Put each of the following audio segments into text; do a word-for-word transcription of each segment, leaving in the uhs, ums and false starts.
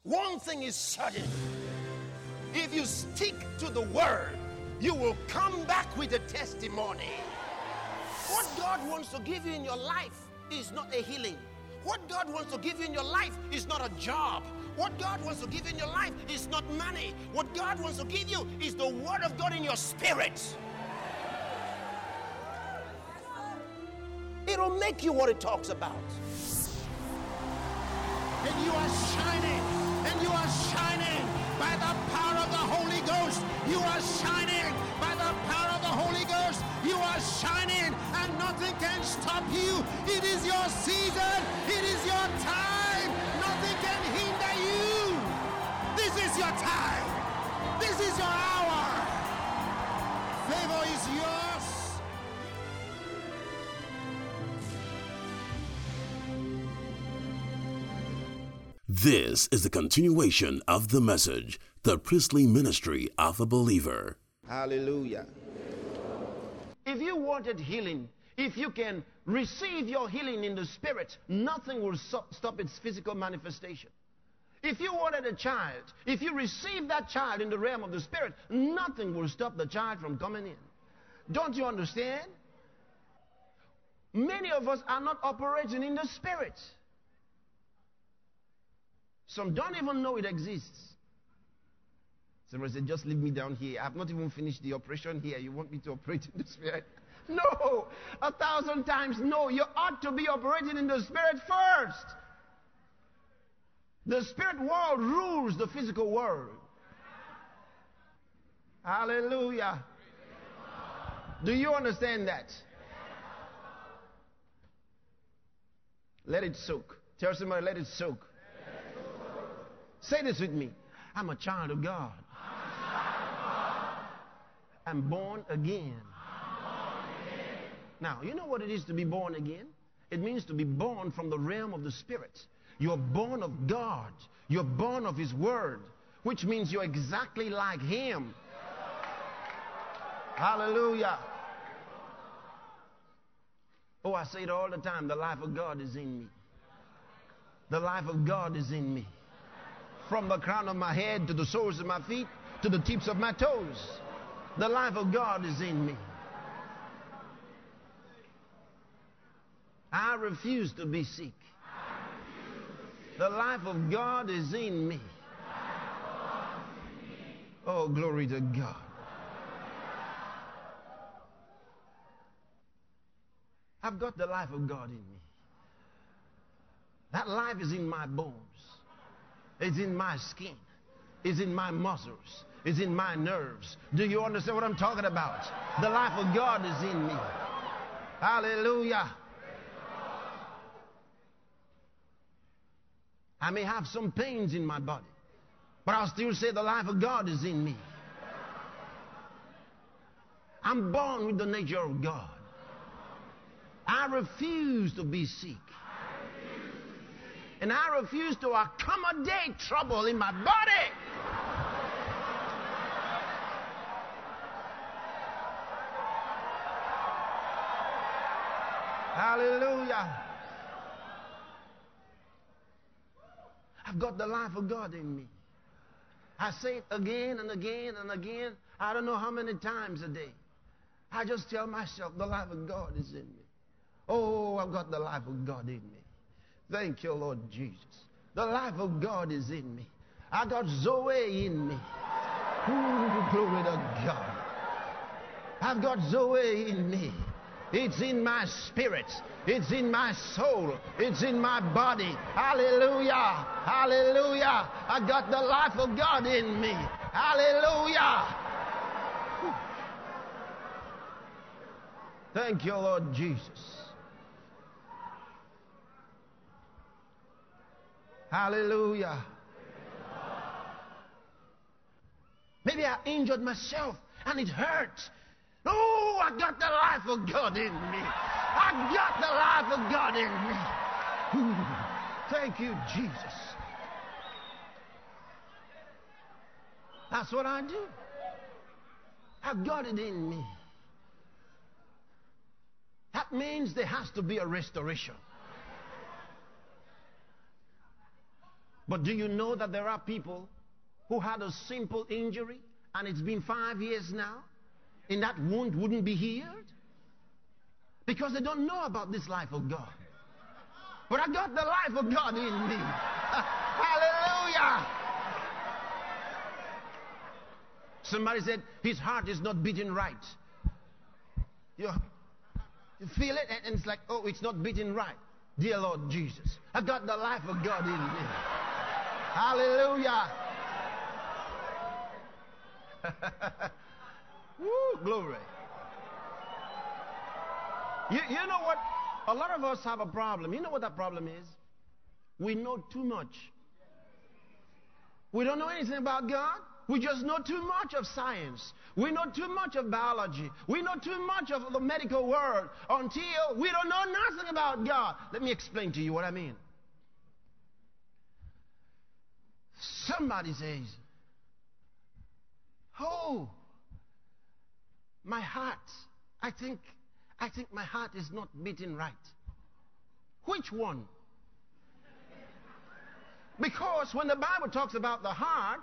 One thing is certain. If you stick to the word, you will come back with a testimony. What God wants to give you in your life is not a healing. What God wants to give you in your life is not a job. What God wants to give you in your life is not money. What God wants to give you is the word of God in your spirit. It'll make you what it talks about. And you are shining, and you are shining by the power of the Holy Ghost. You are shining by the power of the Holy Ghost. You are shining, and nothing can stop you. It is your season. It is your time. Nothing can hinder you. This is your time. This is your hour. Favor is yours. This is the continuation of the message, the priestly ministry of a believer. Hallelujah. If you wanted healing, if you can receive your healing in the spirit, nothing will so- stop its physical manifestation. If you wanted a child, if you receive that child in the realm of the spirit, nothing will stop the child from coming in. Don't you understand? Many of us are not operating in the spirit. Some don't even know it exists. Somebody said, just leave me down here. I have not even finished the operation here. You want me to operate in the spirit? No. A thousand times no. You ought to be operating in the spirit first. The spirit world rules the physical world. Hallelujah. Do you understand that? Let it soak. Tell somebody, let it soak. Say this with me. I'm a child of God. I'm born again. Now, you know what it is to be born again? It means to be born from the realm of the Spirit. You're born of God. You're born of His Word, which means you're exactly like Him. Hallelujah. Oh, I say it all the time. The life of God is in me. The life of God is in me. From the crown of my head to the soles of my feet to the tips of my toes. The life of God is in me. I refuse to be sick. The life of God is in me. Oh, glory to God. I've got the life of God in me. That life is in my bones. It's in my skin. It's in my muscles. It's in my nerves. Do you understand what I'm talking about? The life of God is in me. Hallelujah. I may have some pains in my body, but I'll still say the life of God is in me. I'm born with the nature of God. I refuse to be sick. And I refuse to accommodate trouble in my body. Hallelujah. I've got the life of God in me. I say it again and again and again. I don't know how many times a day. I just tell myself the life of God is in me. Oh, I've got the life of God in me. Thank you, Lord Jesus. The life of God is in me. I got Zoe in me. Ooh, glory to God. I've got Zoe in me. It's in my spirit. It's in my soul. It's in my body. Hallelujah. Hallelujah. I got the life of God in me. Hallelujah. Whew. Thank you, Lord Jesus. Hallelujah. Maybe I injured myself and it hurts. Oh, I got the life of God in me. I got the life of God in me. Ooh, thank you, Jesus. That's what I do. I've got it in me. That means there has to be a restoration. But do you know that there are people who had a simple injury and it's been five years now and that wound wouldn't be healed? Because they don't know about this life of God. But I got the life of God in me. Hallelujah. Somebody said his heart is not beating right. You, you feel it and it's like, oh, it's not beating right. Dear Lord Jesus, I got the life of God in me. Hallelujah. Woo, glory. You, you know what? A lot of us have a problem. You know what that problem is? We know too much. We don't know anything about God. We just know too much of science. We know too much of biology. We know too much of the medical world until we don't know nothing about God. Let me explain to you what I mean. Somebody says, oh, my heart, I think, I think my heart is not beating right. Which one? Because when the Bible talks about the heart,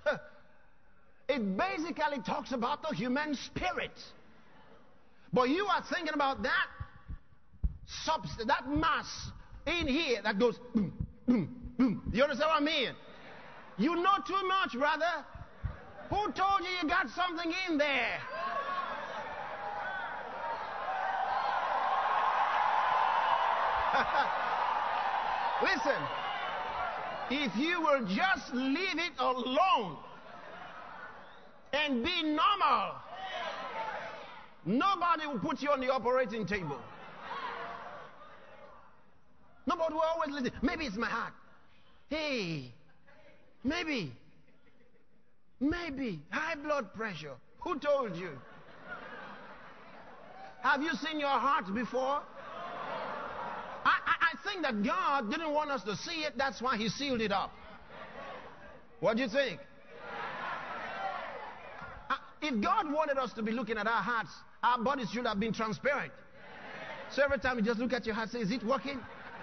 it basically talks about the human spirit. But you are thinking about that substance, that mass in here that goes boom, boom, boom. You understand what I mean? You know too much, brother. Who told you you got something in there? Listen, if you will just leave it alone and be normal, nobody will put you on the operating table. Nobody will always listen. Maybe it's my heart. Hey, maybe, maybe high blood pressure. Who told you? Have you seen your heart before? I, I, I think that God didn't want us to see it. That's why he sealed it up. What do you think? Uh, if God wanted us to be looking at our hearts, our bodies should have been transparent. So every time you just look at your heart, say, is it working?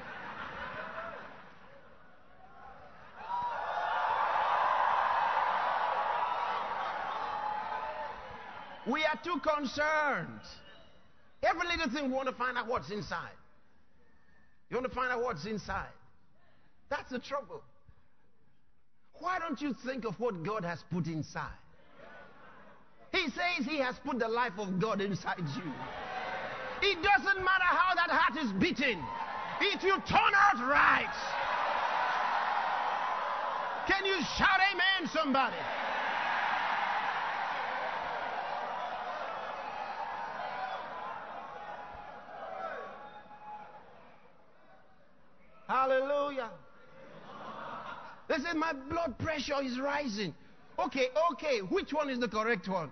We are too concerned. Every little thing we want to find out what's inside. You want to find out what's inside. That's the trouble. Why don't you think of what God has put inside? He says he has put the life of God inside you. It doesn't matter how that heart is beating. If you turn out right. Can you shout amen, somebody? Hallelujah. They said my blood pressure is rising. Okay, okay, which one is the correct one?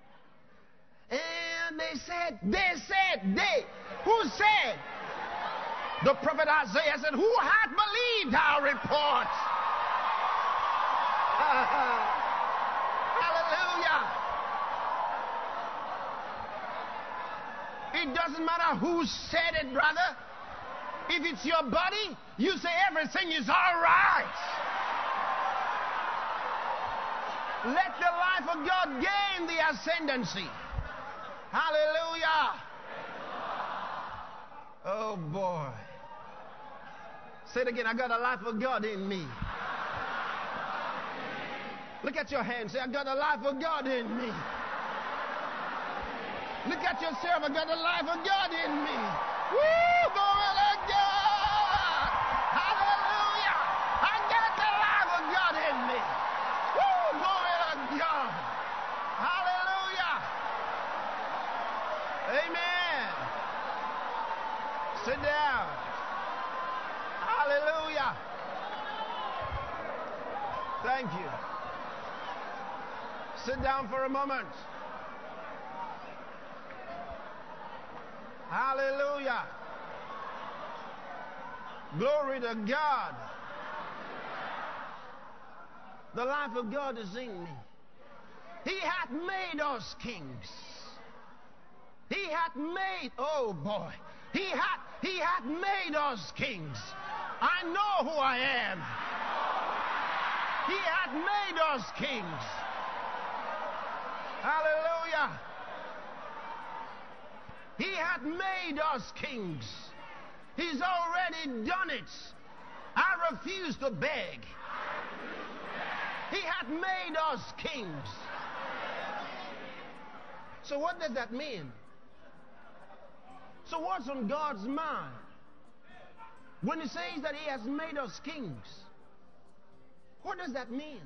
And they said, they said, they. Who said? The prophet Isaiah said, who hath believed our report? Hallelujah. It doesn't matter who said it, brother. If it's your body, you say everything is all right. Let the life of God gain the ascendancy. Hallelujah. Oh boy. Say it again. I got a life of God in me. Look at your hand. Say, I got a life of God in me. Look at yourself. I got a life of God in me. Woo! Glory to God! Hallelujah! I got the life of God in me. Woo! Glory to God! Hallelujah! Amen. Sit down. Hallelujah. Thank you. Sit down for a moment. Hallelujah. Glory to God. The life of God is in me. He hath made us kings. He hath made, oh boy, he hath, he hath made us kings. I know who I am. He hath made us kings. Hallelujah. He hath made us kings. He's already done it. I refuse to beg. He hath made us kings. So what does that mean? So what's on God's mind when he says that he has made us kings? What does that mean?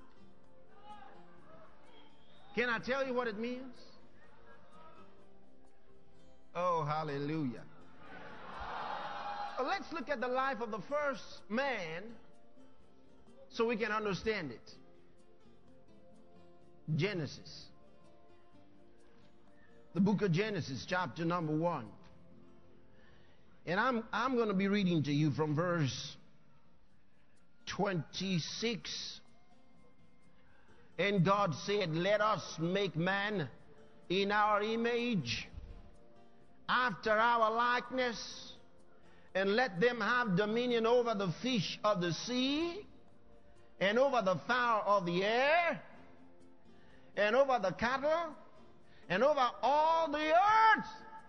Can I tell you what it means? Oh, hallelujah. Well, let's look at the life of the first man so we can understand it. Genesis. The book of Genesis, chapter number one. And I'm, I'm going to be reading to you from verse twenty-six. And God said, let us make man in our image, after our likeness, and let them have dominion over the fish of the sea, and over the fowl of the air, and over the cattle, and over all the earth,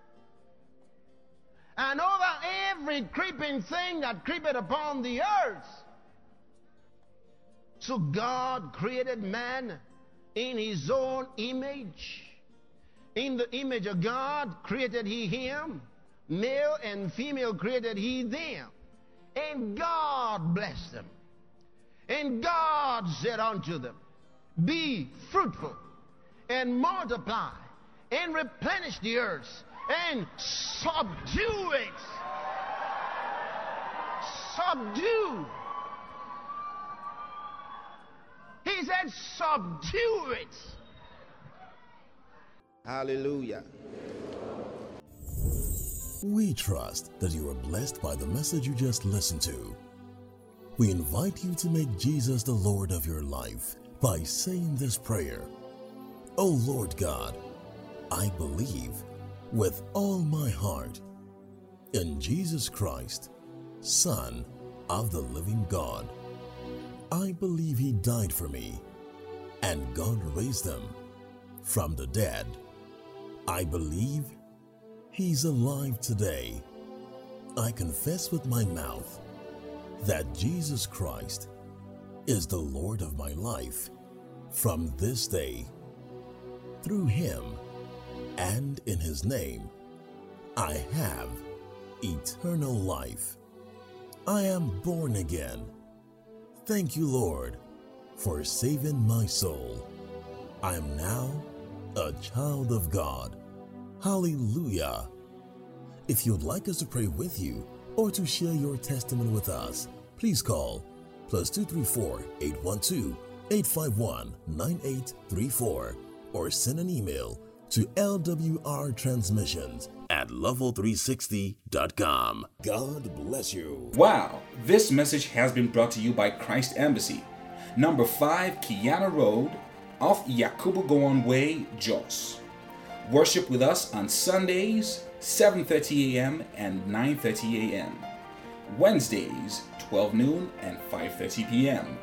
and over every creeping thing that creepeth upon the earth. So God created man in his own image. In the image of God created he him. Male and female created he them. And God blessed them. And God said unto them, be fruitful and multiply and replenish the earth and subdue it. Subdue. He said, subdue it. Hallelujah. We trust that you are blessed by the message you just listened to. We invite you to make Jesus the Lord of your life by saying this prayer. O Lord God, I believe with all my heart in Jesus Christ, Son of the living God. I believe he died for me, and God raised him from the dead. I believe he's alive today. I confess with my mouth that Jesus Christ is the Lord of my life from this day. Through him and in his name, I have eternal life. I am born again. Thank you, Lord, for saving my soul. I am now a child of God. Hallelujah. If you'd like us to pray with you or to share your testimony with us, please call plus two three four, eight one two, eight five one, nine eight three four or send an email to L W R transmissions at level three sixty dot com. God bless you. Wow, this message has been brought to you by Christ Embassy, number five Kiana Road, off Yakubu Gowon Way, Jos. Worship with us on Sundays, seven thirty a.m. and nine thirty a.m. Wednesdays, twelve noon and five thirty p.m.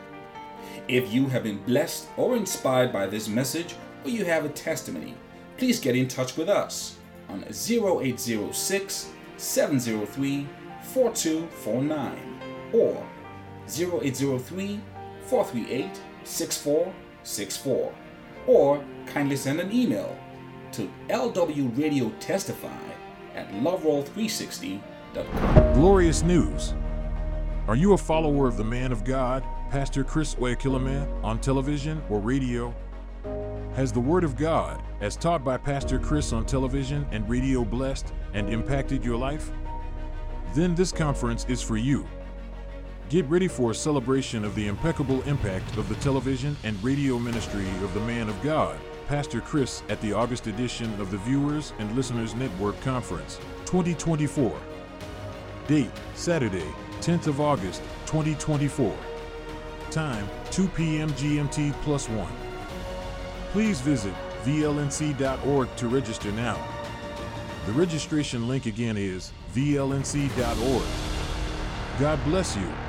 If you have been blessed or inspired by this message, or you have a testimony, please get in touch with us on zero eight zero six, seven zero three, four two four nine or zero eight zero three, four three eight, six four six four, or kindly send an email to L W Radio Testify at loveroll three sixty dot com. Glorious news! Are you a follower of the man of God, Pastor Chris Oyakhilome, on television or radio? Has the Word of God, as taught by Pastor Chris on television and radio, blessed and impacted your life? Then this conference is for you. Get ready for a celebration of the impeccable impact of the television and radio ministry of the man of God, Pastor Chris, at the August edition of the Viewers and Listeners Network Conference twenty twenty-four. Date, Saturday, tenth of August, twenty twenty-four. Time, two p.m. G M T plus one. Please visit V L N C dot org to register now. The registration link again is V L N C dot org. God bless you.